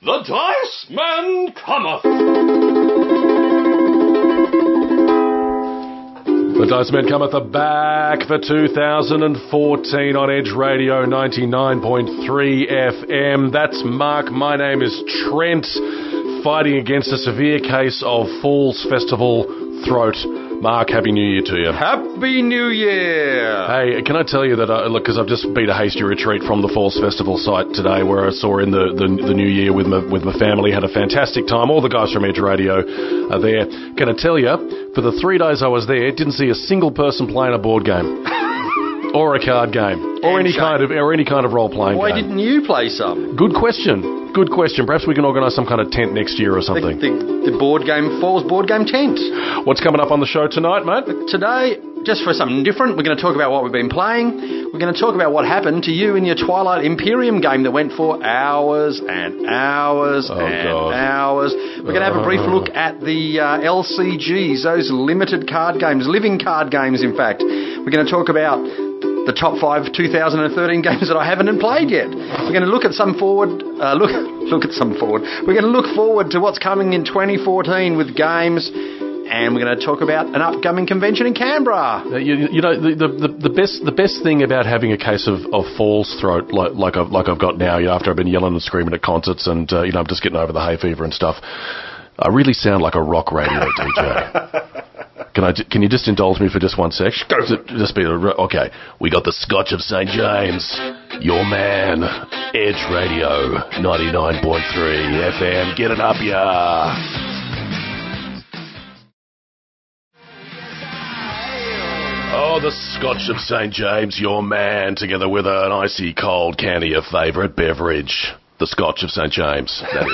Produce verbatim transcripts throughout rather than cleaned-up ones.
The Dice Man cometh! The Dice Man cometh are back for two thousand fourteen on Edge Radio ninety-nine point three F M. That's Mark. My name is Trent, fighting against a severe case of Falls Festival throat. Mark, Happy New Year to you. Happy New Year! Hey, can I tell you that, uh, look, because I've just beat a hasty retreat from the Falls Festival site today, where I saw in the, the, the New Year with my, with my family, had a fantastic time. All the guys from Edge Radio are there. Can I tell you, for the three days I was there, didn't see a single person playing a board game. Or a card game. Or any kind of or any kind of role-playing game. Why didn't you play some? Good question. Good question. Perhaps we can organise some kind of tent next year or something. The, the, the board game Falls board game tent. What's coming up on the show tonight, mate? Today, just for something different, we're going to talk about what we've been playing. We're going to talk about what happened to you in your Twilight Imperium game that went for hours and hours oh, and God. hours. We're going to have a brief look at the uh, L C Gs, those limited card games, living card games, in fact. We're going to talk about the top five two thousand thirteen games that I haven't played yet. We're going to look at some forward, uh, look look at some forward. We're going to look forward to what's coming in twenty fourteen with games, and we're going to talk about an upcoming convention in Canberra. Uh, you, you know, the, the the best the best thing about having a case of, of Falls throat like like I've like I've got now, you know, after I've been yelling and screaming at concerts and uh, you know, I'm just getting over the hay fever and stuff. I really sound like a rock radio D J. Can I? Can you just indulge me for just one sec? Just, just be a, okay. We got the Scotch of Saint James, your man, Edge Radio ninety-nine point three F M. Get it up, ya. Oh, the Scotch of Saint James, your man, together with an icy cold can of your favourite beverage, the Scotch of Saint James. That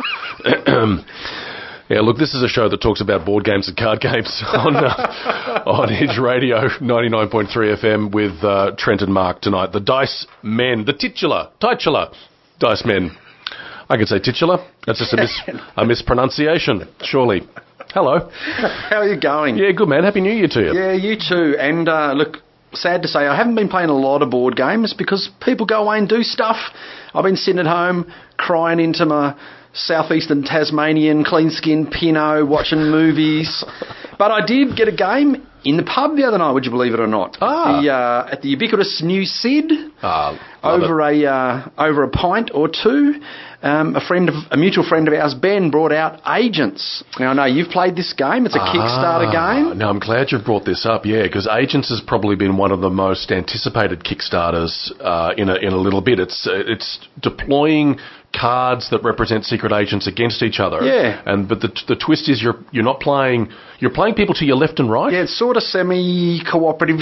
is. Yeah, look, this is a show that talks about board games and card games on uh, on Edge Radio ninety-nine point three F M with uh, Trent and Mark tonight. The Dice Men, the titular, titular Dice Men. I could say titular. That's just a, mis- a mispronunciation, surely. Hello. How are you going? Yeah, good, man. Happy New Year to you. Yeah, you too. And uh, look, sad to say, I haven't been playing a lot of board games because people go away and do stuff. I've been sitting at home crying into my southeastern Tasmanian clean-skinned Pinot, watching movies. But I did get a game in the pub the other night, would you believe it or not? Ah. The, uh, at the ubiquitous New Sid, ah, over a uh, over a pint or two. Um, a friend, of, a mutual friend of ours, Ben, brought out Agents. Now, I know you've played this game. It's a ah, Kickstarter game. Now, I'm glad you've brought this up, yeah, because Agents has probably been one of the most anticipated Kickstarters uh, in a in a little bit. It's uh, it's deploying cards that represent secret agents against each other. Yeah. And but the the twist is you're you're not playing you're playing people to your left and right. Yeah, it's sort of semi-cooperative,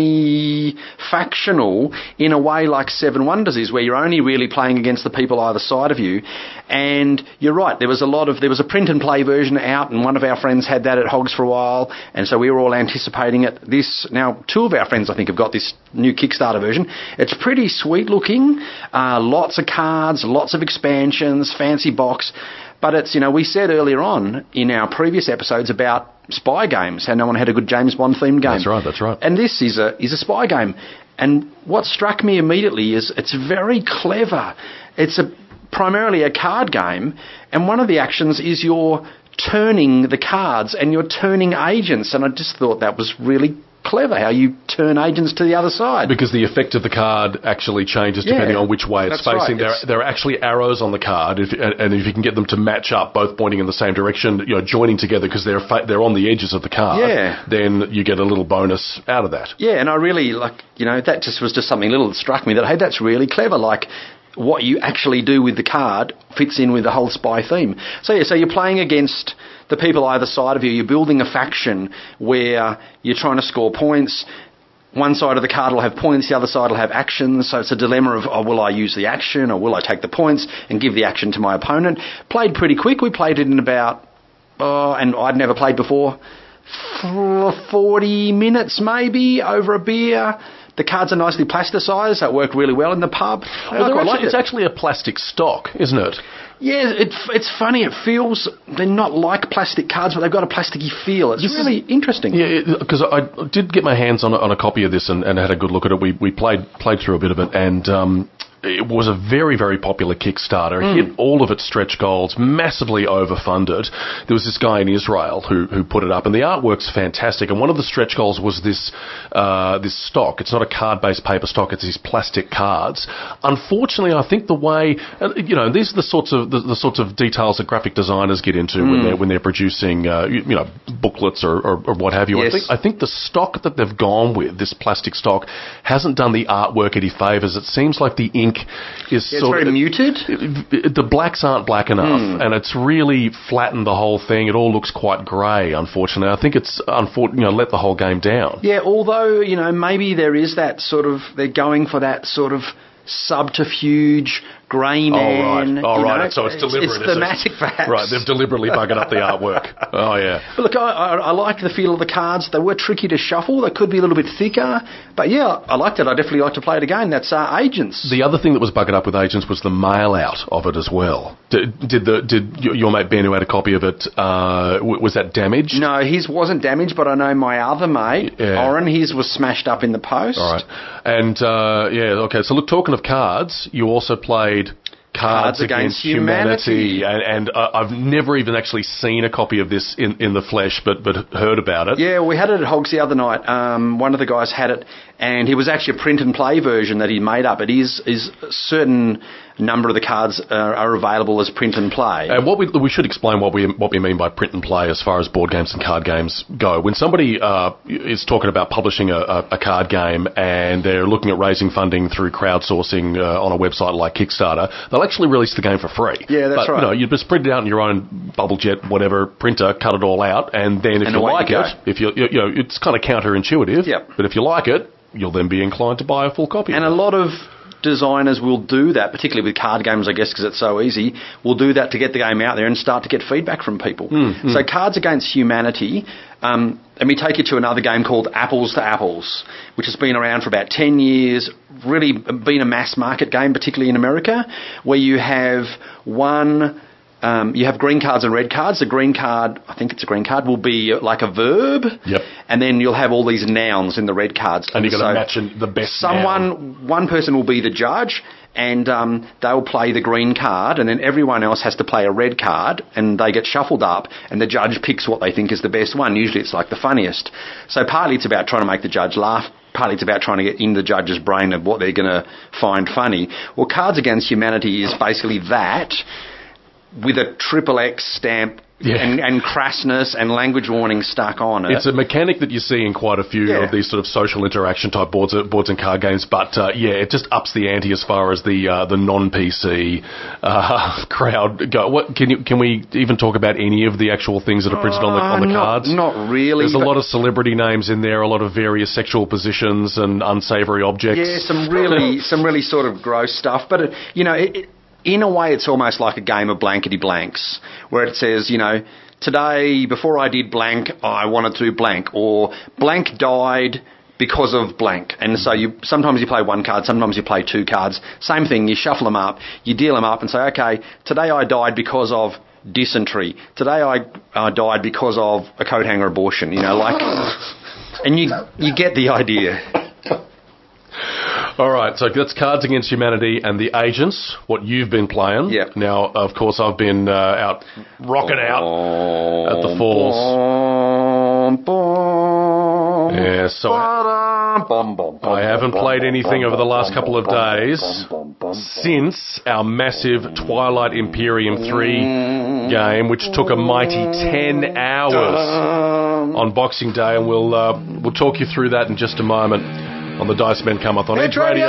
semi-factional in a way like Seven Wonders is, where you're only really playing against the people either side of you. And you're right, there was a lot of there was a print and play version out, and one of our friends had that at Hogs for a while, and so we were all anticipating it. This now two of our friends I think have got this new Kickstarter version. It's pretty sweet looking, uh, lots of cards, lots of expansions, fancy box. But it's, you know, we said earlier on in our previous episodes about spy games, how no one had a good James Bond themed game. That's right, that's right. And this is a is a spy game. And what struck me immediately is it's very clever. It's a primarily a card game, and one of the actions is you're turning the cards and you're turning agents, and I just thought that was really clever, how you turn agents to the other side. Because the effect of the card actually changes depending yeah, on which way it's facing. Right. There, there are actually arrows on the card, if, and, and if you can get them to match up, both pointing in the same direction, you know, joining together because they're fa- they're on the edges of the card, yeah. then you get a little bonus out of that. Yeah, and I really, like, you know, that just was just something little that struck me that, hey, that's really clever. Like, what you actually do with the card fits in with the whole spy theme. So, yeah, so you're playing against the people either side of you. You're building a faction where you're trying to score points. One side of the card will have points, the other side will have actions. So it's a dilemma of, oh, will I use the action or will I take the points and give the action to my opponent? Played pretty quick. We played it in about, oh, and I'd never played before, forty minutes maybe over a beer. The cards are nicely plasticized. That worked really well in the pub. Well, quite actually, like it's it. actually a plastic stock, isn't it? Yeah, it, it's funny. It feels, they're not like plastic cards, but they've got a plasticky feel. It's This really is, interesting. Yeah, because I did get my hands on a, on a copy of this and, and had a good look at it. We we played played through a bit of it, and um, it was a very, very popular Kickstarter. Mm. It hit all of its stretch goals, massively overfunded. There was this guy in Israel who, who put it up, and the artwork's fantastic. And one of the stretch goals was this uh, this stock. It's not a card-based paper stock. It's these plastic cards. Unfortunately, I think the way, uh, you know, these are the sorts of the, the sorts of details that graphic designers get into mm. when they're when they're producing, uh, you, you know, booklets or, or, or what have you. Yes. I think I think the stock that they've gone with, this plastic stock, hasn't done the artwork any favours. It seems like the ink is yeah, sort it's very of muted. It, it, the blacks aren't black enough, mm. and it's really flattened the whole thing. It all looks quite grey. Unfortunately, I think it's unfor- you know let the whole game down. Yeah, although you know maybe there is that sort of they're going for that sort of subterfuge. Grey man. Oh, right. Oh, right. Know, so it's deliberate. It's thematic, perhaps. Right. They've deliberately buggered up the artwork. Oh, yeah. But look, I, I, I like the feel of the cards. They were tricky to shuffle. They could be a little bit thicker. But yeah, I liked it. I definitely like to play it again. That's uh, Agents. The other thing that was buggered up with Agents was the mail out of it as well. Did, did the did your mate Ben, who had a copy of it, uh, was that damaged? No, his wasn't damaged, but I know my other mate, yeah. Oren, his was smashed up in the post. All right. And, uh, yeah, okay. So look, talking of cards, you also played Cards, Cards Against, Against Humanity, Humanity. and, and uh, I've never even actually seen a copy of this in, in the flesh, but but heard about it. Yeah, we had it at Hogs the other night. Um, one of the guys had it, and it was actually a print and play version that he made up. It is is a certain number of the cards are, are available as print and play. And what we we should explain what we what we mean by print and play as far as board games and card games go. When somebody uh, is talking about publishing a, a, a card game and they're looking at raising funding through crowdsourcing uh, on a website like Kickstarter, they'll actually release the game for free. Yeah, that's but, right. You know, you just print it out in your own bubble jet, whatever printer, cut it all out, and then if and you like you it, if you you know, it's kind of counterintuitive. Yep. But if you like it, you'll then be inclined to buy a full copy. And a lot of designers will do that, particularly with card games, I guess, because it's so easy, will do that to get the game out there and start to get feedback from people. Mm, so mm. Cards Against Humanity, um, let me take you to another game called Apples to Apples, which has been around for about ten years, really been a mass market game, particularly in America, where you have one... Um, you have green cards and red cards. The green card, I think it's a green card, will be like a verb. Yep. And then you'll have all these nouns in the red cards. And you've got so to match in the best Someone, noun. One person will be the judge, and um, they'll play the green card, and then everyone else has to play a red card, and they get shuffled up, and the judge picks what they think is the best one. Usually it's like the funniest. So partly it's about trying to make the judge laugh. Partly it's about trying to get in the judge's brain of what they're going to find funny. Well, Cards Against Humanity is basically that, with a triple X stamp yeah. and, and crassness and language warning stuck on it. It's a mechanic that you see in quite a few yeah. of these sort of social interaction type boards, boards and card games, but uh, yeah, it just ups the ante as far as the uh, the non-P C uh, crowd go. What can you can we even talk about any of the actual things that are printed on the on the uh, not, cards? Not really. There's a lot of celebrity names in there, a lot of various sexual positions and unsavoury objects. Yeah, some really some really sort of gross stuff. But it, you know. It, it, In a way, it's almost like a game of blankety blanks, where it says, you know, today, before I did blank, I wanted to blank, or blank died because of blank. And so you sometimes you play one card, sometimes you play two cards. Same thing, you shuffle them up, you deal them up and say, okay, today I died because of dysentery. Today I uh, died because of a coat hanger abortion, you know, like... And you you get the idea. All right, so that's Cards Against Humanity and The Agents, what you've been playing. Yep. Now, of course, I've been uh, out rocking out at the falls. Yeah, so I haven't played anything over the last couple of days since our massive Twilight Imperium three game, which took a mighty ten hours on Boxing Day, and we'll uh, we'll talk you through that in just a moment on the Dice Men Cometh on Edge Radio.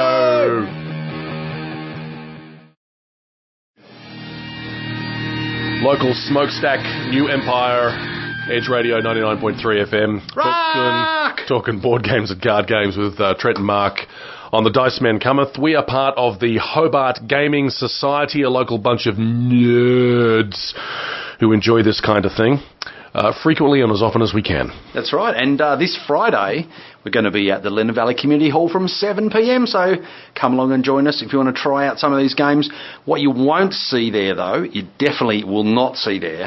Local smokestack, New Empire, Edge Radio ninety-nine point three F M. Talking, talking board games and card games with uh, Trent and Mark on the Dice Men Cometh. We are part of the Hobart Gaming Society, a local bunch of nerds who enjoy this kind of thing. Uh, frequently and as often as we can. That's right. And uh, this Friday, we're going to be at the Lennon Valley Community Hall from seven p.m, so come along and join us if you want to try out some of these games. What you won't see there, though, you definitely will not see there,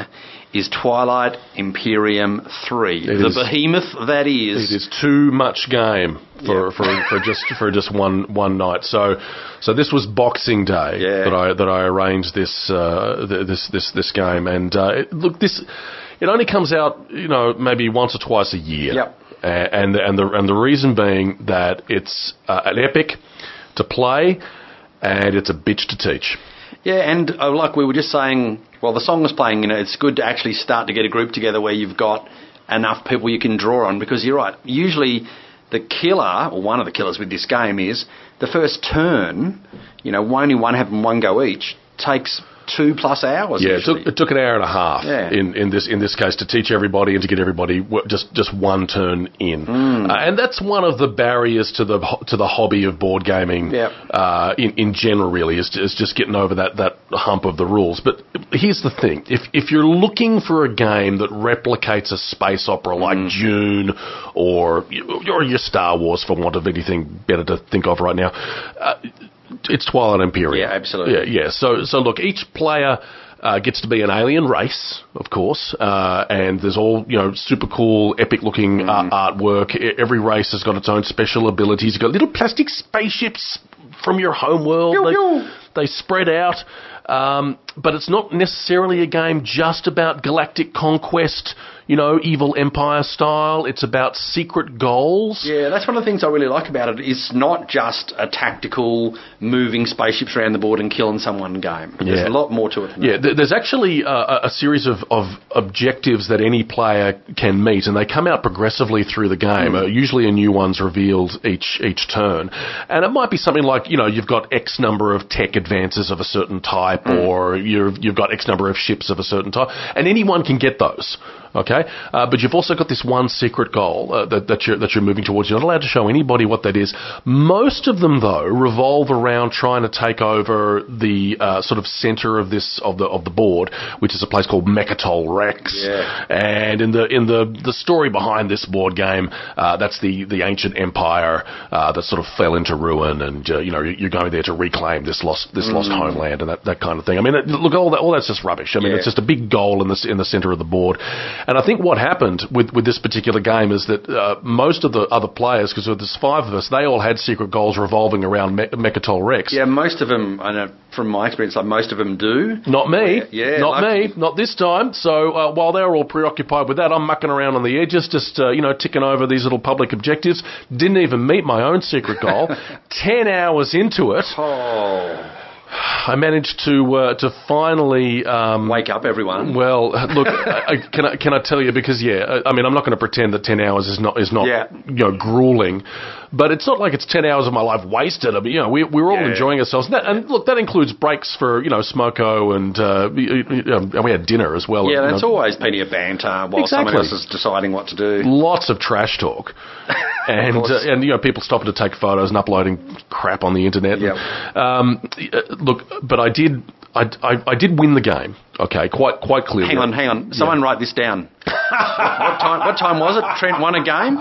is Twilight Imperium three. It the is, behemoth that is. It is too much game for, yeah. for, for just for just one one night. So so this was Boxing Day yeah. that I that I arranged this uh, this this this game. And uh, it, look, this it only comes out, you know, maybe once or twice a year. Yep. Uh, and and the and the reason being that it's uh, an epic to play, and it's a bitch to teach. Yeah, and uh, like we were just saying, well, the song was playing, you know, it's good to actually start to get a group together where you've got enough people you can draw on, because you're right, usually the killer, or one of the killers with this game is, the first turn, you know, only one having one go each, takes two plus hours. Yeah, it took, it took an hour and a half yeah. in, in this in this case to teach everybody and to get everybody just just one turn in, mm. uh, and that's one of the barriers to the to the hobby of board gaming. Yep. Uh, in in general, really, is is just getting over that, that hump of the rules. But here's the thing: if if you're looking for a game that replicates a space opera like mm. Dune or or your Star Wars, for want of anything better to think of right now. Uh, It's Twilight Imperium. Yeah, absolutely. Yeah, yeah. So, so look, each player uh, gets to be an alien race, of course, uh, and there's all, you know, super cool, epic-looking mm. uh, artwork. Every race has got its own special abilities. You've got little plastic spaceships from your home world. Pew, they, pew. they spread out. Um, but it's not necessarily a game just about galactic conquest, you know, evil empire style. It's about secret goals. Yeah, that's one of the things I really like about it. It's not just a tactical moving spaceships around the board and killing someone game. There's yeah. a lot more to it than yeah, that. There's actually uh, a series of, of objectives that any player can meet, and they come out progressively through the game. Mm. Uh, usually a new one's revealed each each turn. And it might be something like, you know, you've got X number of tech advances of a certain type, mm. or you've, you've got X number of ships of a certain type, and anyone can get those. Okay, uh, but you've also got this one secret goal uh, that, that you're that you're moving towards. You're not allowed to show anybody what that is. Most of them, though, revolve around trying to take over the uh, sort of center of this of the of the board, which is a place called Mechatol Rex. Yeah. And in the in the, the story behind this board game, uh, that's the, the ancient empire uh, that sort of fell into ruin, and uh, you know you're going there to reclaim this lost this mm. lost homeland and that, that kind of thing. I mean, it, look, all that all that's just rubbish. I mean, yeah. it's just a big goal in the in the center of the board. And I think what happened with, with this particular game is that uh, most of the other players, because there's five of us, they all had secret goals revolving around Me- Mechatol Rex. Yeah, most of them, I know from my experience, like most of them do. Not me. Yeah, not like, me. Not this time. So uh, while they were all preoccupied with that, I'm mucking around on the edges, just uh, you know, ticking over these little public objectives. Didn't even meet my own secret goal. Ten hours into it. Oh. I managed to uh, to finally um, wake up everyone. Well, look, I, can I can I tell you, because yeah, I mean, I'm not going to pretend that ten hours is not is not yeah. you know, grueling, but it's not like it's ten hours of my life wasted. I mean, you know, we we were all yeah. enjoying ourselves, and, that, and look, that includes breaks for, you know, smoko, and uh, you know, and we had dinner as well. Yeah, and, that's you know, always plenty of banter while exactly. someone else is deciding what to do. Lots of trash talk. And uh, and you know, people stopping to take photos and uploading crap on the internet. Yep. And, um, look, but I did I, I, I did win the game. Okay, quite quite clearly. Hang on, hang on. Someone yeah. write this down. what time? What time was it? Trent won a game.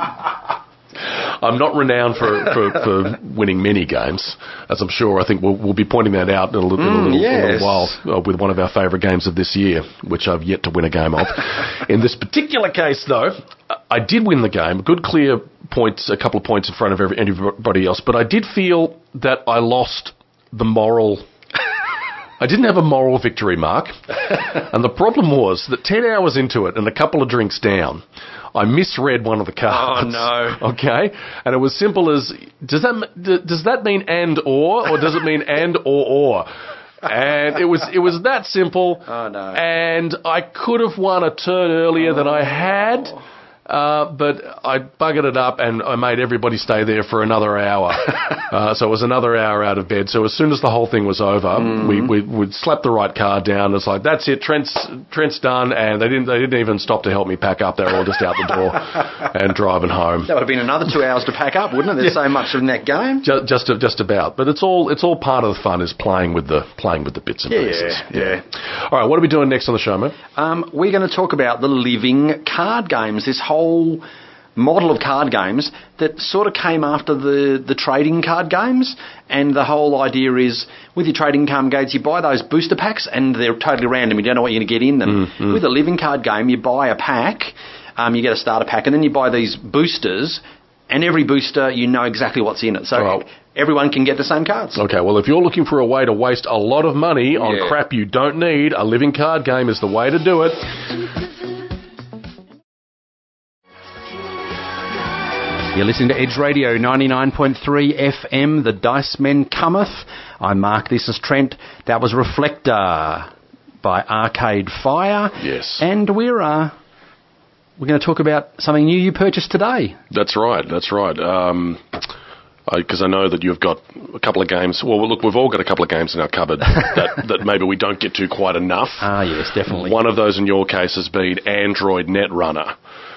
I'm not renowned for, for, for winning many games, as I'm sure I think we'll, we'll be pointing that out in a little, mm, in a little, yes. a little while uh, with one of our favourite games of this year, which I've yet to win a game of. In this particular case, though, I did win the game. Good, clear points, a couple of points in front of every, everybody else, but I did feel that I lost the moral... I didn't have a moral victory, Mark. And the problem was that ten hours into it and a couple of drinks down, I misread one of the cards. Oh, no. Okay? And it was simple as, does that does that mean and or, or does it mean and or or? And it was it was that simple. Oh, no. And I could have won a turn earlier oh. than I had. Uh, but I buggered it up and I made everybody stay there for another hour. uh, so it was another hour out of bed. So as soon as the whole thing was over, mm. we, we would slap the right card down. It's like, that's it, Trent's Trent's done. And they didn't they didn't even stop to help me pack up. They were all just out the door and driving home. That would have been another two hours to pack up, wouldn't it? There's yeah. so much in that game. Just just, just about. But it's all it's all part of the fun, is playing with the playing with the bits and yeah, pieces. Yeah, yeah. All right, what are we doing next on the show, mate? Um, we're going to talk about the living card games. This whole model of card games that sort of came after the, the trading card games. And the whole idea is, with your trading card games, you buy those booster packs and they're totally random. You don't know what you're going to get in them. Mm-hmm. With a living card game, you buy a pack, um, you get a starter pack, and then you buy these boosters, and every booster, you know exactly what's in it. So oh. everyone can get the same cards. Okay, well, if you're looking for a way to waste a lot of money on yeah. crap you don't need, a living card game is the way to do it. You're listening to Edge Radio ninety-nine point three F M, The Dice Men Cometh. I'm Mark, this is Trent. That was Reflector by Arcade Fire. Yes. And we're, uh, we're going to talk about something new you purchased today. That's right, that's right. Um... Because I, I know that you've got a couple of games. Well, look, we've all got a couple of games in our cupboard that, that maybe we don't get to quite enough. Ah, yes, definitely. One of those in your case has been Android Netrunner.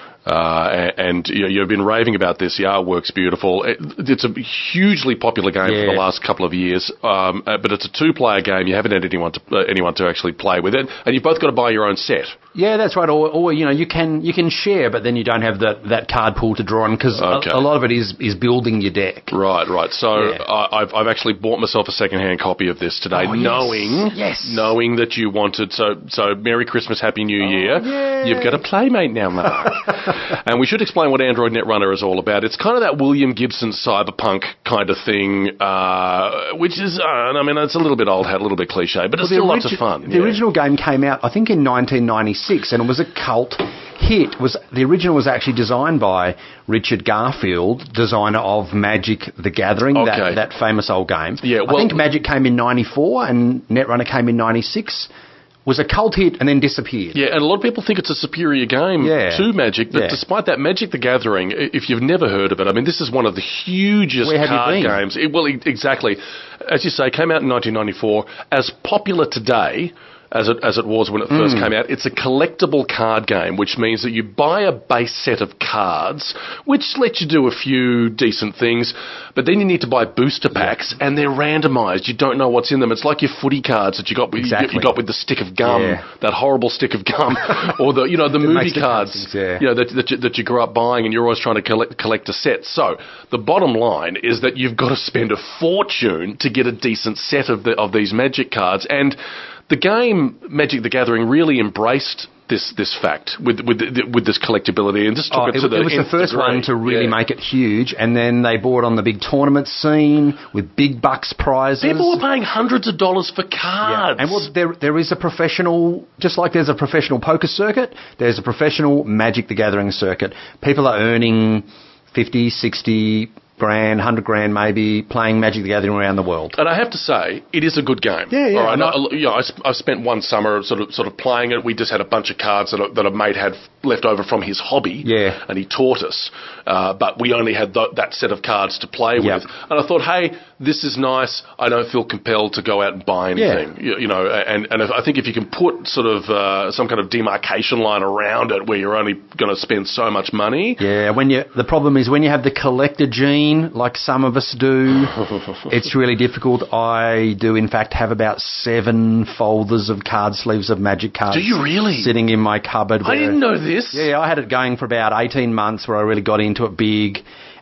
Uh, and you know, you've been raving about this. The artwork's beautiful. It, it's a hugely popular game yeah. for the last couple of years. Um, uh, but it's a two-player game. You haven't had anyone to uh, anyone to actually play with it, and you've both got to buy your own set. Yeah, that's right. Or, or you know, you can you can share, but then you don't have that, that card pool to draw on because okay. a, a lot of it is, is building your deck. Right, right. So yeah. I, I've I've actually bought myself a second-hand copy of this today, oh, knowing yes. Yes. knowing that you wanted. So so Merry Christmas, Happy New Year. Oh, yeah. You've got a playmate now, Mark. And we should explain what Android Netrunner is all about. It's kind of that William Gibson cyberpunk kind of thing, uh, which is, uh, I mean, it's a little bit old hat, a little bit cliche, but it's well, still origi- lots of fun. The yeah. original game came out, I think, in nineteen ninety-six, and it was a cult hit. Was the original was actually designed by Richard Garfield, designer of Magic: The Gathering, okay. that, that famous old game. Yeah, well, I think Magic came in ninety-four and Netrunner came in ninety-six. Was a cult hit and then disappeared. Yeah, and a lot of people think it's a superior game yeah. to Magic, but yeah. despite that, Magic: The Gathering, if you've never heard of it, I mean, this is one of the hugest Where have card you been? games. It, well, exactly. As you say, came out in nineteen ninety-four. As popular today as it as it was when it first mm. came out, it's a collectible card game, which means that you buy a base set of cards, which lets you do a few decent things, but then you need to buy booster packs, yeah. and they're randomised. You don't know what's in them. It's like your footy cards that you got with, exactly. you, you got with the stick of gum, yeah. that horrible stick of gum, or the you know the movie cards, things, yeah. you know that that you, that you grew up buying, and you're always trying to collect collect a set. So the bottom line is that you've got to spend a fortune to get a decent set of the of these Magic cards, and the game Magic: The Gathering really embraced this this fact with with with this collectability and just took oh, it, it to the it was the first degree. one to really yeah. make it huge, and then they bought on the big tournament scene with big bucks prizes. People were paying hundreds of dollars for cards. Yeah. And well, there there is a professional, just like there's a professional poker circuit, there's a professional Magic: The Gathering circuit. People are earning fifty, sixty grand, one hundred grand maybe, playing Magic: The Gathering around the world. And I have to say, it is a good game. Yeah, yeah. All right, I, I, you know, I, I spent one summer sort of sort of playing it. We just had a bunch of cards that a, that a mate had left over from his hobby, yeah. and he taught us. Uh, but we only had th- that set of cards to play yep. with. And I thought, hey, this is nice. I don't feel compelled to go out and buy anything. Yeah. You, you know, and, and if, I think if you can put sort of uh, some kind of demarcation line around it where you're only going to spend so much money. Yeah, when you the problem is when you have the collector gene, like some of us do, it's really difficult. I do, in fact, have about seven folders of card sleeves of Magic cards. Do you really? Sitting in my cupboard. I didn't know this. Yeah, I had it going for about eighteen months where I really got into it big,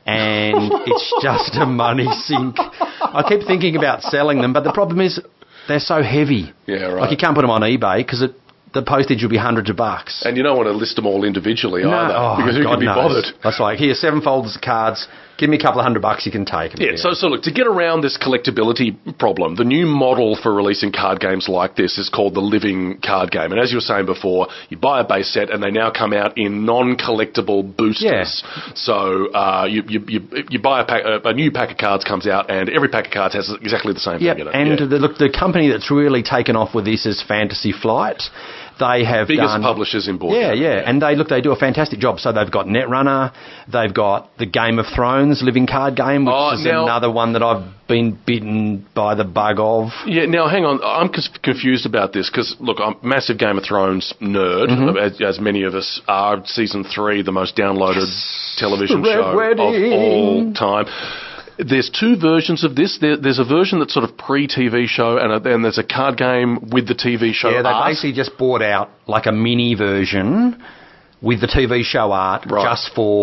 and it's just a money sink. I keep thinking about selling them, but the problem is they're so heavy. Yeah, right. Like you can't put them on eBay because it the postage will be hundreds of bucks. And you don't want to list them all individually no. either, oh, because who God can be knows. bothered? That's like, here, seven folders of cards. Give me a couple of hundred bucks, you can take them. Yeah, so, so look, to get around this collectability problem, the new model for releasing card games like this is called the living card game. And as you were saying before, you buy a base set and they now come out in non-collectible boosters. Yeah. So uh, you, you, you, you buy a, pack, a new pack of cards comes out and every pack of cards has exactly the same yep. thing in it. And yeah. the, look, the company that's really taken off with this is Fantasy Flight. They have biggest done, publishers in board. Yeah, yeah, and they look, they do a fantastic job. So they've got Netrunner, they've got the Game of Thrones living card game, which oh, is now, another one that I've been bitten by the bug of. Yeah, now hang on, I'm confused about this because look, I'm a massive Game of Thrones nerd, mm-hmm. as, as many of us are. Season three, the most downloaded yes. television Red show Wedding. of all time. There's two versions of this. There, there's a version that's sort of pre-T V show, and then there's a card game with the T V show yeah, art. they basically just bought out like a mini version with the T V show art right. just for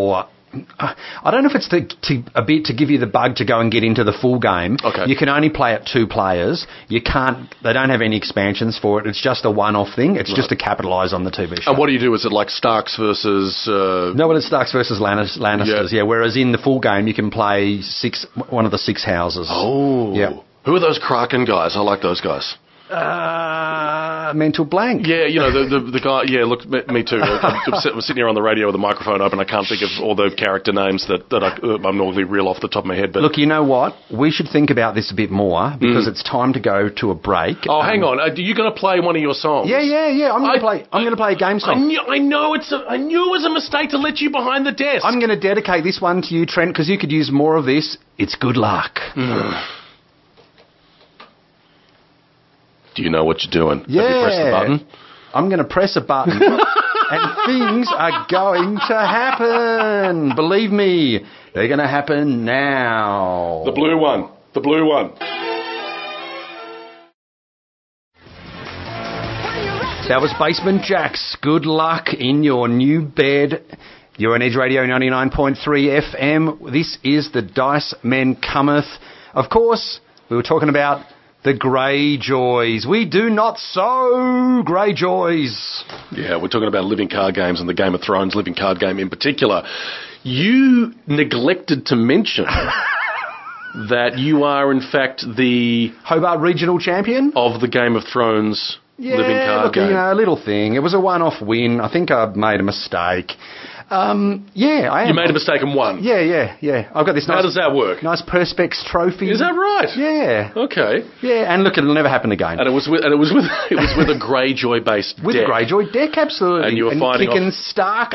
I don't know if it's to, to, a bit to give you the bug to go and get into the full game. Okay. You can only play it two players. You can't. They don't have any expansions for it. It's just a one-off thing. It's right. just to capitalise on the T V show. And what do you do? Is it like Starks versus? Uh... No, but it's Starks versus Lannisters. Yeah. yeah. Whereas in the full game, you can play six, one of the six houses. Oh. Yeah. Who are those Kraken guys? I like those guys. Uh, mental blank. Yeah, you know, the the, the guy, yeah, look, me, me too. I'm, I'm sitting here on the radio with the microphone open. I can't think of all the character names that, that I, uh, I'm normally reel off the top of my head. But look, you know what? We should think about this a bit more because mm. it's time to go to a break. Oh, um, hang on. Are you going to play one of your songs? Yeah, yeah, yeah. I'm going to play I'm going to play a game song. I, knew, I know it's a, I knew it was a mistake to let you behind the desk. I'm going to dedicate this one to you, Trent, because you could use more of this. It's Good Luck. Mm. Do you know what you're doing? Yeah. Have you pressed the button? I'm going to press a button and things are going to happen. Believe me, they're going to happen now. The blue one. The blue one. That was Basement Jaxx. Good luck in your new bed. You're on Edge Radio ninety-nine point three F M. This is the Dice Men Cometh. Of course, we were talking about the Greyjoys. We do not sow Greyjoys. Yeah, we're talking about living card games and the Game of Thrones living card game in particular. You neglected to mention that you are, in fact, the Hobart Regional Champion of the Game of Thrones yeah, living card look, game. You know, a little thing. It was a one-off win. I think I made a mistake. Um, yeah, I am. You made a mistake and won? Yeah, yeah, yeah. I've got this nice... How does that work? Nice Perspex trophy. Is that right? Yeah. Okay. Yeah, and look, it'll never happen again. And it was with, and it was with, it was with a Greyjoy-based with deck. With a Greyjoy deck, absolutely. And you were and fighting kicking off... Stark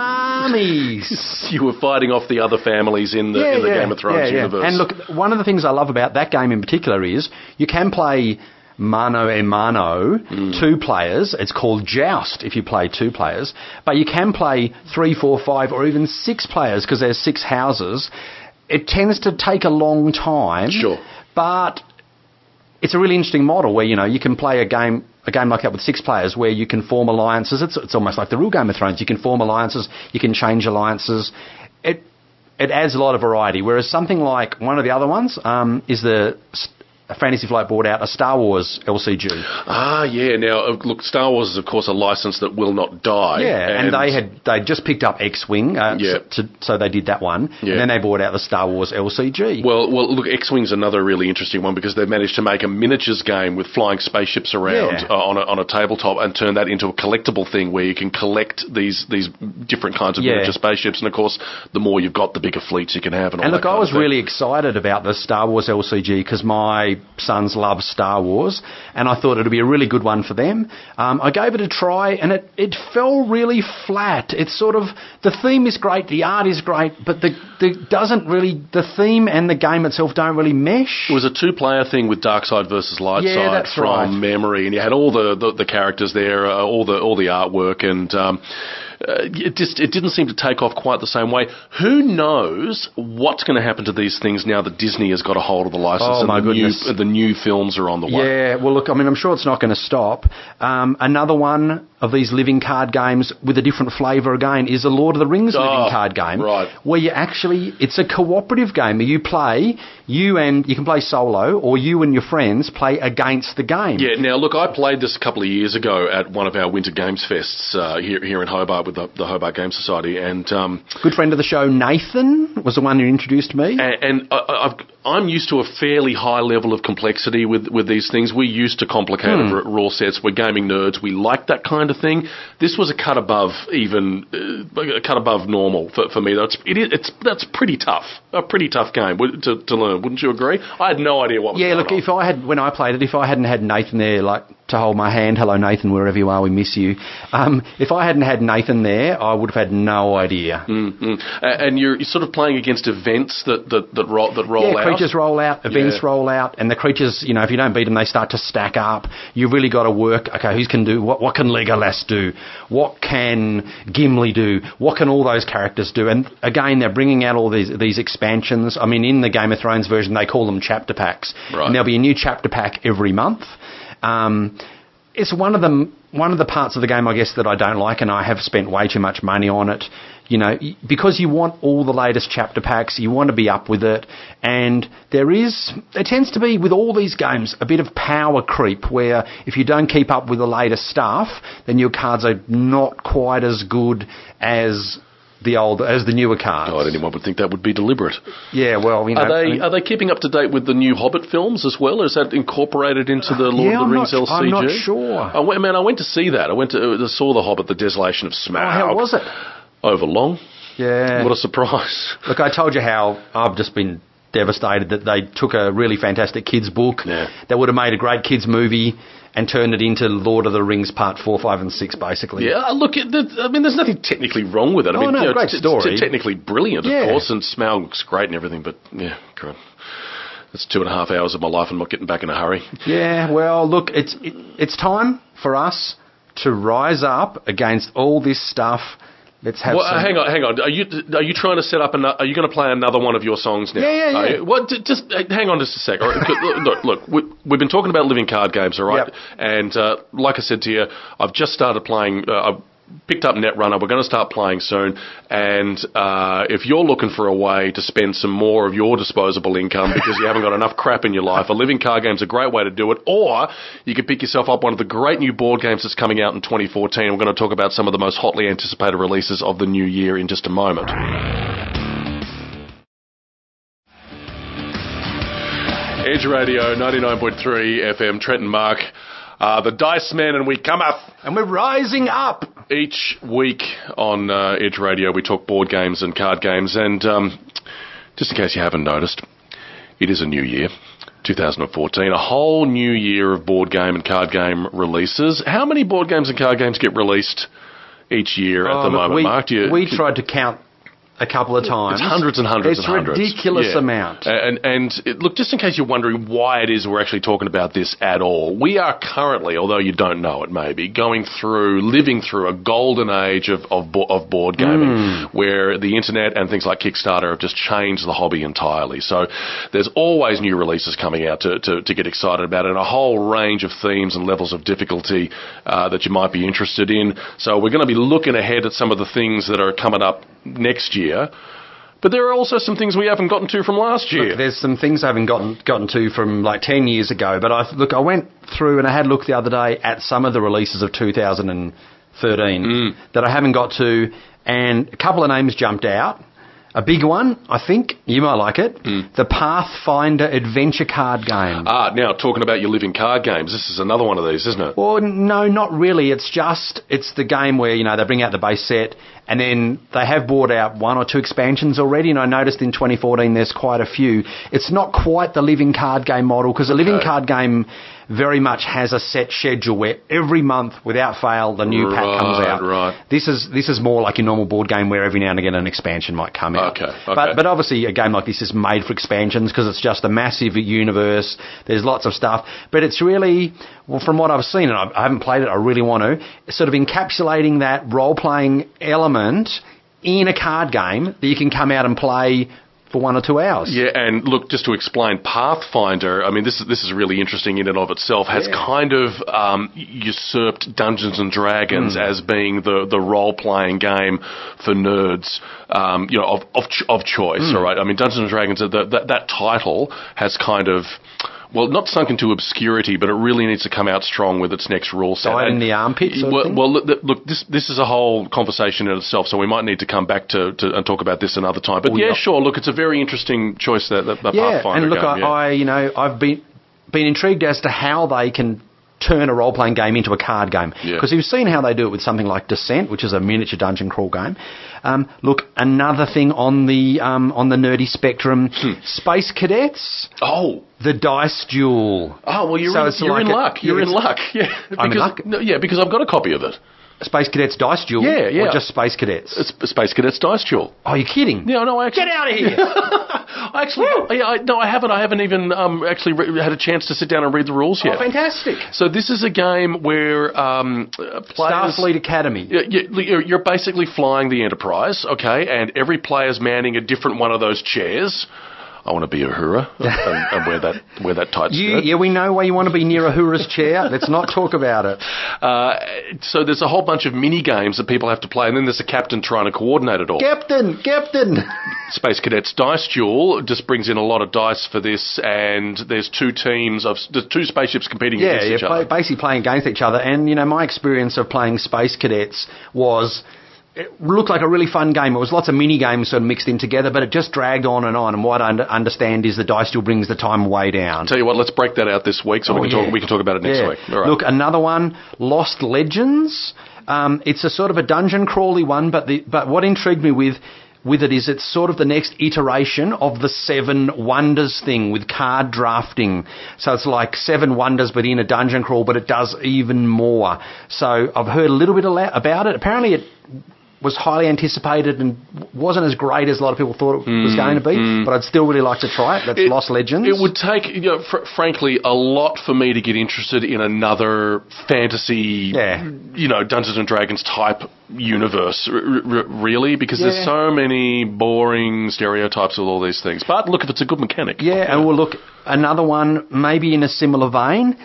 armies. You were fighting off the other families in the, yeah, in the yeah, Game of Thrones yeah, yeah. universe. And look, one of the things I love about that game in particular is you can play... mano a mano, mm. two players. It's called Joust if you play two players. But you can play three, four, five, or even six players because there's six houses. It tends to take a long time. Sure. But it's a really interesting model where, you know, you can play a game a game like that with six players where you can form alliances. It's, it's almost like the real Game of Thrones. You can form alliances. You can change alliances. It it adds a lot of variety. Whereas something like one of the other ones um, is the... Fantasy Flight brought out a Star Wars L C G. Ah, yeah. Now, look, Star Wars is, of course, a license that will not die. Yeah, and, and they had they just picked up X-Wing, uh, yeah. so, to, so they did that one, yeah. and then they brought out the Star Wars L C G. Well, well, look, X-Wing's another really interesting one because they've managed to make a miniatures game with flying spaceships around yeah. uh, on, a, on a tabletop and turn that into a collectible thing where you can collect these these different kinds of yeah. miniature spaceships, and of course, the more you've got, the bigger fleets you can have. And, all and that look, kind I was of thing. really excited about the Star Wars L C G because my sons love Star Wars, and I thought it would be a really good one for them. Um, I gave it a try, and it, it fell really flat. It's sort of, the theme is great, the art is great, but the, the doesn't really, the theme and the game itself don't really mesh. It was a two-player thing with Dark Side versus Light yeah, Side that's from right. memory, and you had all the, the, the characters there, uh, all the all the artwork, and um, uh, it just it didn't seem to take off quite the same way. Who knows what's going to happen to these things now that Disney has got a hold of the license oh, and my the goodness. new the new films are on the way? Yeah, well, look, I mean, I'm sure it's not going to stop. Um, another one of these living card games with a different flavour again is the Lord of the Rings oh, living card game, right. where you actually, it's a cooperative game where you play, you and, you can play solo, or you and your friends play against the game. Yeah, now, look, I played this a couple of years ago at one of our Winter Games Fests uh, here, here in Hobart with the, the Hobart Game Society, and... Um, good friend of the show, Nathan, was the one who introduced me. And, and I, I've, I'm used to a fairly high level of complexity with, with these things. We're used to complicated hmm. rule sets. We're gaming nerds. We like that kind of thing. This was a cut above even uh, a cut above normal for, for me. That's it, it's that's pretty tough. A pretty tough game to, to learn. Wouldn't you agree? I had no idea what was yeah, going look, on. if I had when I played it, if I hadn't had Nathan there, like to hold my hand, hello Nathan, wherever you are, we miss you. Um, if I hadn't had Nathan there, I would have had no idea. Mm-hmm. Uh, and you're, you're sort of playing against events that that that roll that roll yeah, out. creatures roll out, events yeah. roll out, and the creatures, you know, if you don't beat them, they start to stack up. You've really got to work. Okay, who can do what? What can Legolas do? What can Gimli do? What can all those characters do? And again, they're bringing out all these these expansions. I mean, in the Game of Thrones version, they call them chapter packs. Right. And there'll be a new chapter pack every month. Um, it's one of the one of the parts of the game, I guess, that I don't like, and I have spent way too much money on it. You know, because you want all the latest chapter packs, you want to be up with it, and there is, there tends to be with all these games a bit of power creep where if you don't keep up with the latest stuff, then your cards are not quite as good as the old, as the newer cards. God, anyone would think that would be deliberate. Yeah, well, you know, are they I mean, are they keeping up to date with the new Hobbit films as well? Or is that incorporated into the Lord yeah, of the I'm Rings not, L C G? I'm not sure. I went, man, I went to see that. I went to uh, saw the Hobbit, the Desolation of Smaug. Oh, how was it? Overlong. Yeah. What a surprise. Look, I told you how I've just been devastated that they took a really fantastic kids book yeah. that would have made a great kids movie and turned it into Lord of the Rings Part four, five and six, basically. Yeah, look, it, I mean, there's nothing technically wrong with it. I oh, mean, no, you know, great it's, story. It's technically brilliant, yeah. of course, and Smaug looks great and everything, but, yeah, God. That's two and a half hours of my life. I'm not getting back in a hurry. Yeah, well, look, it's it, it's time for us to rise up against all this stuff. Let's have well, some... hang on, hang on. Are you are you trying to set up? An, are you going to play another one of your songs now? Yeah, yeah, yeah. Are you, what? Just uh, hang on, just a sec. All right, look, look, we, we've been talking about living card games, all right? Yep. And uh, like I said to you, I've just started playing. Uh, I've picked up Netrunner. We're going to start playing soon. And uh, if you're looking for a way to spend some more of your disposable income because you haven't got enough crap in your life, a living card game's a great way to do it. Or you could pick yourself up one of the great new board games that's coming out in twenty fourteen. We're going to talk about some of the most hotly anticipated releases of the new year in just a moment. Edge Radio, ninety-nine point three F M, Trent and Mark. Uh, the Dice Men, and we come up. And we're rising up. Each week on uh, Edge Radio, we talk board games and card games. And um, just in case you haven't noticed, it is a new year, two thousand fourteen, a whole new year of board game and card game releases. How many board games and card games get released each year oh, at the moment, we, Mark? Do you, we tried to count a couple of times. It's hundreds and hundreds it's and hundreds. It's a ridiculous yeah. amount. And, and it, look, just in case you're wondering why it is we're actually talking about this at all, we are currently, although you don't know it maybe, going through, living through a golden age of, of, bo- of board gaming mm. where the internet and things like Kickstarter have just changed the hobby entirely. So there's always new releases coming out to, to, to get excited about, and a whole range of themes and levels of difficulty uh, that you might be interested in. So we're going to be looking ahead at some of the things that are coming up next year. But there are also some things we haven't gotten to from last year. Look, there's some things I haven't gotten gotten to from like ten years ago. But I look, I went through and I had a look the other day at some of the releases of two thousand thirteen mm. that I haven't got to, and a couple of names jumped out. A big one, I think, you might like it, mm. the Pathfinder adventure card game. Ah, now, talking about your living card games, this is another one of these, isn't it? Well, no, not really. It's just, it's the game where, you know, they bring out the base set and then they have brought out one or two expansions already, and I noticed in twenty fourteen there's quite a few. It's not quite the living card game model, because the okay. living card game very much has a set schedule where every month, without fail, the new right, pack comes out. Right. This is this is more like your normal board game where every now and again an expansion might come out. Okay, okay. But, but obviously a game like this is made for expansions because it's just a massive universe. There's lots of stuff. But it's really, well, from what I've seen, and I, I haven't played it, I really want to, sort of encapsulating that role-playing element in a card game that you can come out and play for one or two hours. Yeah, and look, just to explain, Pathfinder, I mean, this is, this is really interesting in and of itself, has yeah. kind of um, usurped Dungeons and Dragons mm. as being the, the role-playing game for nerds, um, you know, of of, ch- of choice, mm. all right? I mean, Dungeons and Dragons, the, that, that title has kind of, well, not sunk into obscurity, but it really needs to come out strong with its next rule set. Died in the armpits sort of well, thing? well, look, look, this this is a whole conversation in itself, so we might need to come back to, to and talk about this another time. But oh, yeah, yeah, sure, look, it's a very interesting choice, that, that, that yeah, Pathfinder and look, game. I, yeah. I, you know, I've been been intrigued as to how they can turn a role-playing game into a card game. Because yeah. you've seen how they do it with something like Descent, which is a miniature dungeon crawl game. Um, look, another thing on the um, on the nerdy spectrum, hmm. Space Cadets. Oh. The Dice Duel. Oh, well, you're, so in, it's you're like in a, luck. You're in luck. Yeah. Because, I'm in luck? No, yeah, because I've got a copy of it. Space Cadets Dice Duel? Yeah, yeah. Or just Space Cadets? It's Space Cadets Dice Duel. Oh, you're kidding? Yeah, no, I actually... Get out of here! I actually... yeah, I, no, I haven't. I haven't even um, actually re- had a chance to sit down and read the rules yet. Oh, fantastic. So this is a game where um, players... Starfleet Academy. You're, you're basically flying the Enterprise, okay, and every player's manning a different one of those chairs. I want to be Uhura and, and wear that wear that tight You, skirt. yeah, we know why you want to be near Uhura's chair. Let's not talk about it. Uh, so there's a whole bunch of mini games that people have to play, and then there's a captain trying to coordinate it all. Captain, Captain. Space Cadets Dice Duel just brings in a lot of dice for this, and there's two teams of there's two spaceships competing Yeah, against each yeah, other. play, basically playing against each other. And, you know, my experience of playing Space Cadets was... It looked like a really fun game. It was lots of mini games sort of mixed in together, but it just dragged on and on. And what I under, understand is the dice still brings the time way down. Tell you what, let's break that out this week so Oh, we can yeah. talk. We can talk about it next Yeah. week. All right. Look, another one, Lost Legends. Um, it's a sort of a dungeon crawly one, but the but what intrigued me with with it is it's sort of the next iteration of the Seven Wonders thing with card drafting. So it's like Seven Wonders but in a dungeon crawl, but it does even more. So I've heard a little bit about it. Apparently it was highly anticipated and wasn't as great as a lot of people thought it was Mm, going to be, mm. but I'd still really like to try it. That's It- Lost Legends. It would take, you know, fr- frankly, a lot for me to get interested in another fantasy, Yeah. you know, Dungeons and Dragons type universe, r- r- really, because Yeah. there's so many boring stereotypes with all these things. But look, if it's a good mechanic. Yeah, and we'll look, another one, maybe in a similar vein,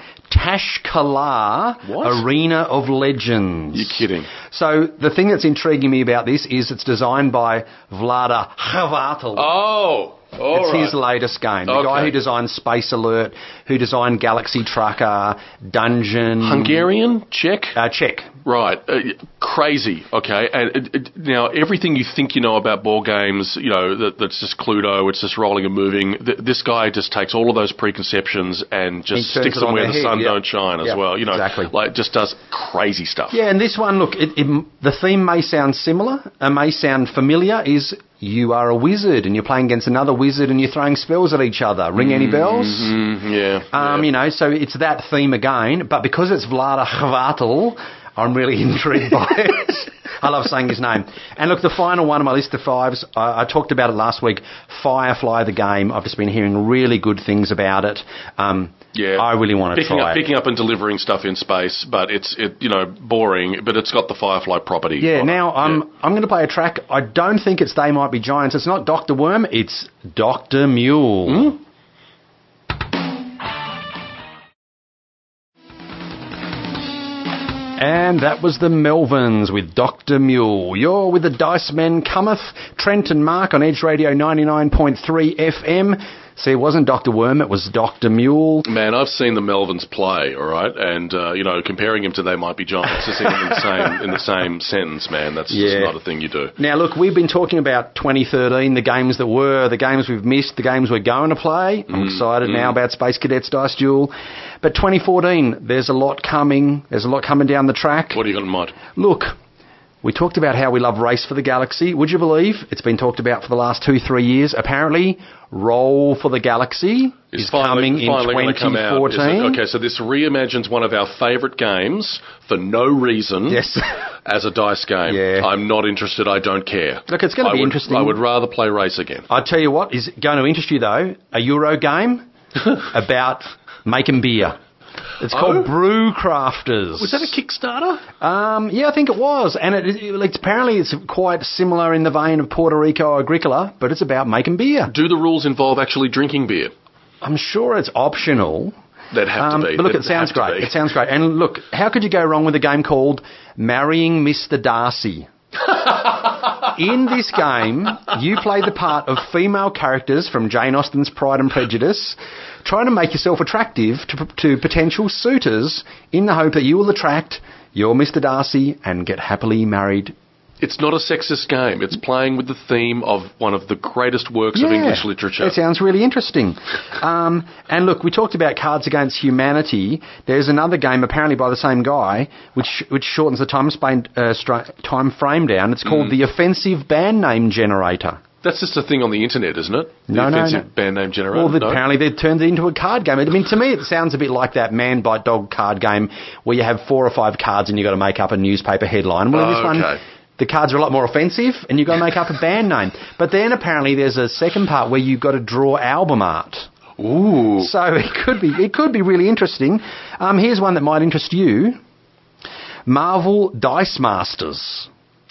Tashkalar What? Arena of Legends. You're kidding. So the thing that's intriguing me about this is it's designed by Vlada Chvátil. Oh, all It's right. his latest game. The Okay. guy who designed Space Alert, who designed Galaxy Trucker, Dungeon... Hungarian? Czech? Uh, Czech. Right, uh, crazy. Okay, and it, it, now everything you think you know about ball games, you know that, that's just Cluedo, it's just rolling and moving. Th- this guy just takes all of those preconceptions and just He turns sticks it them on where their the head, sun yeah. don't shine as Yeah, well. You know, exactly. like just does crazy stuff. Yeah, and this one, look, it, it, the theme may sound similar, it may sound familiar, is you are a wizard and you're playing against another wizard and you're throwing spells at each other. Ring any bells? Mm, yeah. Um, yeah. You know, so it's that theme again, but because it's Vlada Chvátil, I'm really intrigued by it. I love saying his name. And look, the final one on my list of fives, I, I talked about it last week, Firefly the game. I've just been hearing really good things about it. Um, Yeah, I really want to picking try up, it. Picking up and delivering stuff in space, but it's it you know boring. But it's got the Firefly property. Yeah, on it. now I'm Yeah. I'm going to play a track. I don't think it's They Might Be Giants. It's not Doctor Worm. It's Doctor Mule. Hmm? And that was the Melvins with Doctor Mule. You're with the Dice Men Cometh, Trent and Mark on Edge Radio ninety-nine point three F M. See, it wasn't Doctor Worm, it was Doctor Mule. Man, I've seen the Melvins play, all right, and uh, you know, comparing him to They Might Be Giants, just in the same in the same sentence, man. That's Yeah. just not a thing you do. Now, look, we've been talking about twenty thirteen, the games that were, the games we've missed, the games we're going to play. I'm excited now about Space Cadets Dice Duel. But twenty fourteen, there's a lot coming. There's a lot coming down the track. What do you got in mind? Look, we talked about how we love Race for the Galaxy. Would you believe it's been talked about for the last two, three years? Apparently, Roll for the Galaxy It's is coming in finally gonna twenty come out, fourteen. is it? Okay, so this reimagines one of our favourite games for no reason. Yes. As a dice game. Yeah. I'm not interested. I don't care. Look, it's gonna I be would- interesting. I would rather play Race again. I tell you what is going to interest you, though, a Euro game about making beer. It's called Oh? Brew Crafters. Was that a Kickstarter? Um, yeah, I think it was, and it, it, it's apparently it's quite similar in the vein of Puerto Rico Agricola, but it's about making beer. Do the rules involve actually drinking beer? I'm sure it's optional. They'd have Um, to be. but look, They'd it sounds have to great. be. It sounds great. And look, how could you go wrong with a game called Marrying Mister Darcy? In this game, you play the part of female characters from Jane Austen's Pride and Prejudice, trying to make yourself attractive to, to potential suitors in the hope that you will attract your Mister Darcy and get happily married. It's not a sexist game. It's playing with the theme of one of the greatest works of Yeah, English literature. That sounds really interesting. Um, and look, we talked about Cards Against Humanity. There's another game, apparently by the same guy, which which shortens the time, span, uh, stra- time frame down. It's called Mm. the Offensive Band Name Generator. That's just a thing on the internet, isn't it? The No, no, offensive no. band name generator. Well, they- No? apparently they've turned it into a card game. I mean, to me, it sounds a bit like that Man Bite Dog card game where you have four or five cards and you've got to make up a newspaper headline. Well, in this Oh, one, okay. the cards are a lot more offensive and you've got to make up a band name. But then apparently there's a second part where you've got to draw album art. Ooh. So it could be it could be really interesting. Um, here's one that might interest you. Marvel Dice Masters.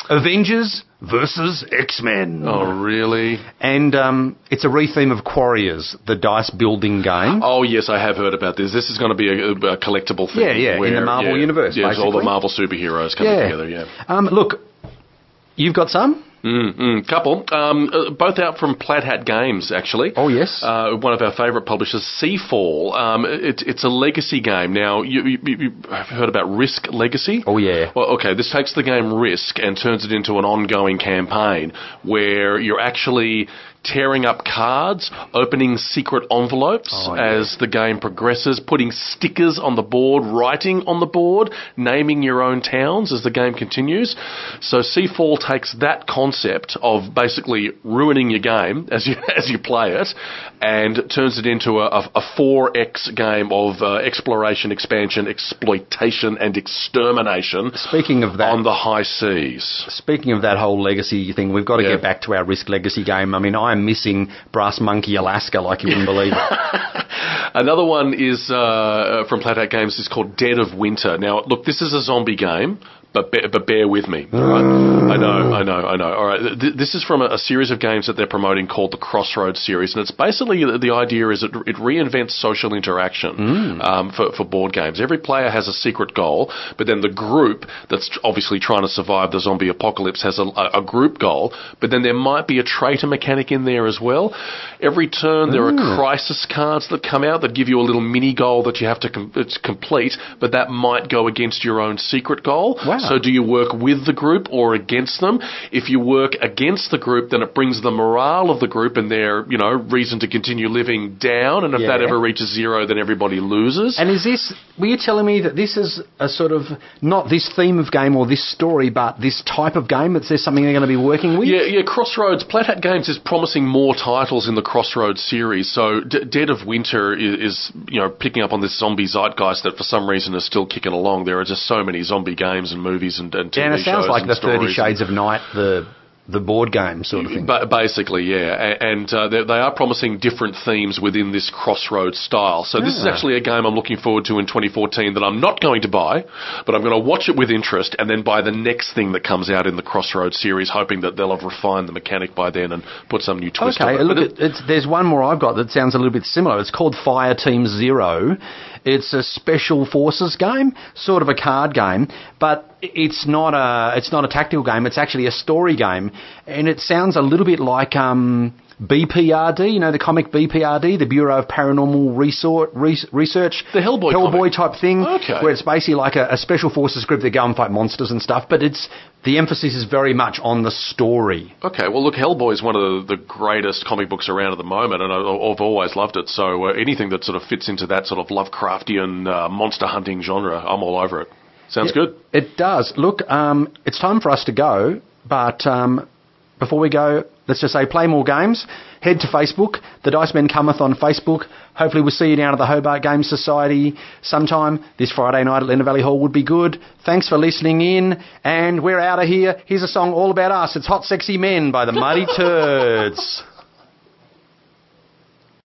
Avengers versus X-Men. Oh, really? And um, it's a retheme of Quarriors, the dice building game. Oh, yes, I have heard about this. This is going to be a, a collectible thing. Yeah, yeah, where, in the Marvel yeah, universe, yeah, basically. all the Marvel superheroes coming yeah. together, yeah. Um, look, you've got some? Mm, mm, couple. Um, uh, both out from Plaid Hat Games, actually. Oh, yes. Uh, one of our favourite publishers, Seafall. Um, it, it's a legacy game. Now, you, you, you have heard about Risk Legacy? Oh, yeah. Well, okay, this takes the game Risk and turns it into an ongoing campaign where you're actually tearing up cards, opening secret envelopes oh, yeah. as the game progresses, putting stickers on the board, writing on the board, naming your own towns as the game continues. So Seafall takes that concept of basically ruining your game as you as you play it and turns it into a, a four X game of uh, exploration, expansion, exploitation and extermination. Speaking of that, on the high seas. Speaking of that whole legacy thing, we've got to yeah. get back to our Risk Legacy game. I mean, I'm missing Brass Monkey Alaska like you wouldn't believe it. Another one is uh, from Plaid Hat Games is called Dead of Winter. Now, look, this is a zombie game. But be, but bear with me, all right? I know, I know, I know. All right, Th- this is from a, a series of games that they're promoting called the Crossroads series, and it's basically the, the idea is it, it reinvents social interaction mm. um, for for board games. Every player has a secret goal, but then the group that's obviously trying to survive the zombie apocalypse has a, a group goal. But then there might be a traitor mechanic in there as well. Every turn there mm. are crisis cards that come out that give you a little mini goal that you have to com- complete, but that might go against your own secret goal. Wow. So do you work with the group or against them? If you work against the group, then it brings the morale of the group and their, you know, reason to continue living down. And if yeah. that ever reaches zero, then everybody loses. And is this, were you telling me that this is a sort of, not this theme of game or this story, but this type of game? Is there something they're going to be working with? Yeah, yeah. Crossroads, Plaid Hat Games is promising more titles in the Crossroads series. So D- Dead of Winter is, is, you know, picking up on this zombie zeitgeist that for some reason is still kicking along. There are just so many zombie games and movies and, and T V yeah, and it sounds shows like and the Thirty Shades and, of Night, the the board game sort of thing. Ba- basically, yeah. And uh, they, they are promising different themes within this Crossroads style. So this yeah. is actually a game I'm looking forward to in twenty fourteen that I'm not going to buy, but I'm going to watch it with interest and then buy the next thing that comes out in the Crossroads series, hoping that they'll have refined the mechanic by then and put some new twist okay, on it. look, it, it's, there's one more I've got that sounds a little bit similar. It's called Fire Team Zero. It's a special forces game, sort of a card game, but it's not a it's not a tactical game. It's actually a story game, and it sounds a little bit like um, B P R D, you know, the comic B P R D, the Bureau of Paranormal Resort, Res- Research. The Hellboy Hellboy comic. type thing, okay. where it's basically like a, a special forces group that go and fight monsters and stuff, but it's the emphasis is very much on the story. Okay, well, look, Hellboy is one of the, the greatest comic books around at the moment, and I, I've always loved it, so uh, anything that sort of fits into that sort of Lovecraftian uh, monster hunting genre, I'm all over it. Sounds yeah, good. It does. Look, um, it's time for us to go, but um, before we go, let's just say play more games. Head to Facebook, The Dice Men Cometh on Facebook. Hopefully we'll see you down at the Hobart Games Society sometime. This Friday night at Lennon Valley Hall would be good. Thanks for listening in, and we're out of here. Here's a song all about us. It's Hot Sexy Men by the Mighty Turds.